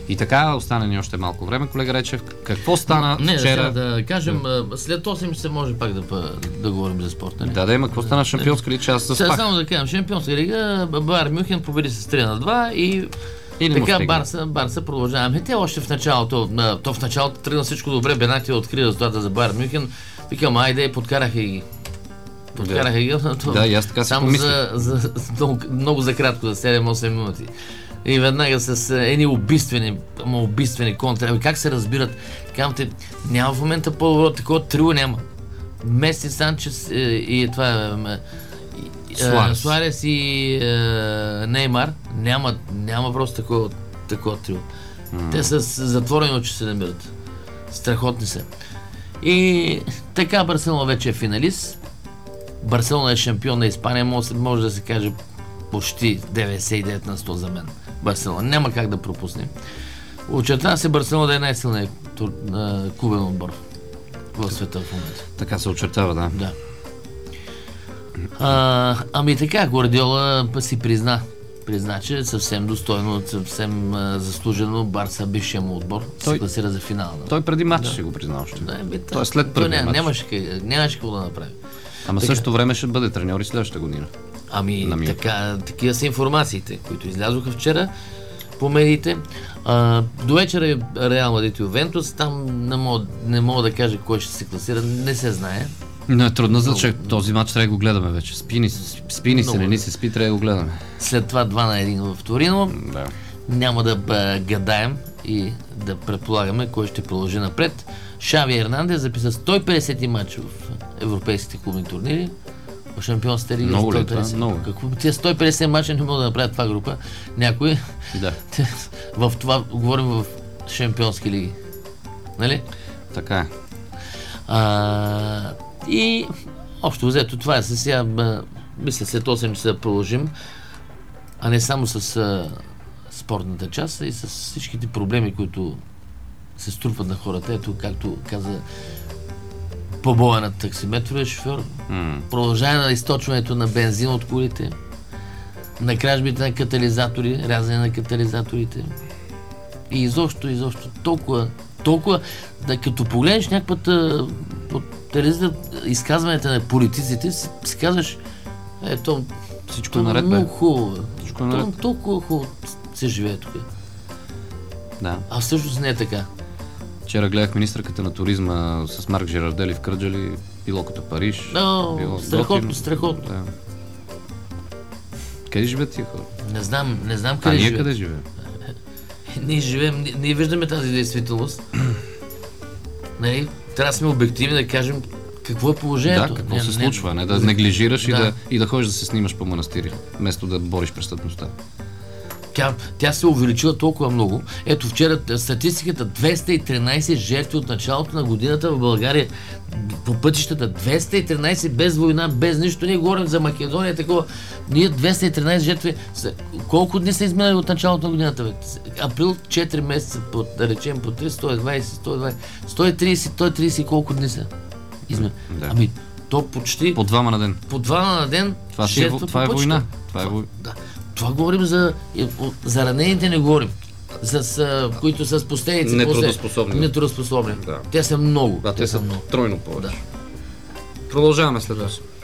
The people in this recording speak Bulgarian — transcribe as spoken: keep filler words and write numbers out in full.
И така, остана ни още малко време, колега Речев. Какво стана не, вчера? Да, да кажем, след осем часа може пак да, да говорим за спорт. Нали? Да, да, има какво стана в Шампионска лига, че аз заспах. Само да кажем, Шампионска лига, Байер Мюнхен победи с три на два и, и така Барса, Барса продължаваме. Те още в началото, то в началото тръгна всичко добре, Бенати откри резултата за Байер Мюнхен. Викам, айде, и подкараха ги. Подкараха ги. Да, да, и аз така си само за, за, много, много за кратко, за седем-осем минути. И веднага с едни убийствени, ама убийствени контри. Как се разбират? Казвам те, няма в момента по-добро, такова трио няма. Меси, Санчес и това Суарес, Суарес и е, Неймар няма, няма просто такова, такова трио. Mm. Те са затворени очи се намират. Страхотни са. И така Барселона вече е финалист. Барселона е шампион на Испания, може, може да се каже почти деветдесет и девет на сто за мен. Барселона. Няма как да пропусне. Очертава се Барселона да е най-силният клубен отбор в света в момента. Така се очертава, да. Да. А, ами така, Гвардиола си призна. Призна, че съвсем достойно, съвсем а, заслужено Барса бившия му отбор той, се класира за финала. Той преди матч да. ще го призна още. Да, бе, той е след първия матч. Нямаше, нямаше какво да направи. Ама така, същото време ще бъде треньор и следващата година. Ами, така, такива са информациите, които излязоха вчера по медиите. А, до вечера е Реал Мадрид и Ювентус. Там не мога, не мога да кажа кой ще се класира. Не се знае. Но е трудно, за че този матч трябва да го гледаме вече. Спини, спини се, не ни се спи, трябва да го гледаме. След това два на един в Торино. Да. Няма да бъ, гадаем и да предполагаме кой ще продължи напред. Шави Ернандес записа сто и петдесет матча в европейските клубни турнири. В Шампионската лига много сто и петдесет. Ли, много. Какво? Тия сто и петдесет мача не могат да направят това група. Някой. Да. В това говорим в Шампионски лиги. Нали? Така е. А, и общо взето това е. Сега, мисля, след осем часа да продължим, а не само с а, спортната част, а и с всичките проблеми, които се струпват на хората. Ето, както каза побоя на таксиметровия шофьор, mm. продължаване на източването на бензин от колите, на кражбите на катализатори, рязане на катализаторите и изобщо, изобщо толкова, толкова, да като погледнеш някаквата по телевизията изказването на политиците, си, си казваш, ето, всичко е наред, бе. Много хубаво. Всичко е наред. Толкова хубаво се живее тук. Да. А всъщност не е така. Вчера гледах министърката на туризма с Марк Жерардели в Кърджали, било като Париж. О, било страхотно, готин. страхотно. Да. Къде живеят тия хора? Не знам, не знам къде а ние живеят. къде живеем? Ние живеем, ние, ние виждаме тази действителност. Нали? Трябва да сме обективни да кажем какво е положението. Да, какво не, се не, случва, не да неглижираш да. И, да, и да ходиш да се снимаш по манастири, вместо да бориш престъпността. Тя, тя се увеличила толкова много. Ето вчера статистиката двеста и тринайсет жертви от началото на годината в България по пътищата. двеста и тринайсет без война, без нищо. Ние говорим за Македония, такова. Ние двеста и тринайсет жертви. Колко дни са изминали от началото на годината? Бе? Април, четири месеца, по, да речем по три, сто и двайсет, сто и двайсет, сто и трийсет, сто и трийсет колко дни са? Измин. Да. Ами, то почти... По двама на ден. По двама на ден. Това, си е, това е война. Това е война. Да. Това говорим за... За ранените не говорим. За, с, които са с последици. Нетрудоспособни. Нетрудоспособни. Да. Те са много. Да, те, те са много. Тройно повече. Да. Продължаваме след това.